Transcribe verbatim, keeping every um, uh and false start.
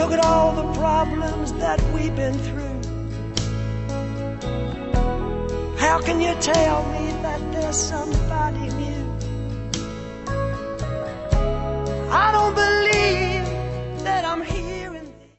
Look at all the problems that we've been through. How can you tell me that there's somebody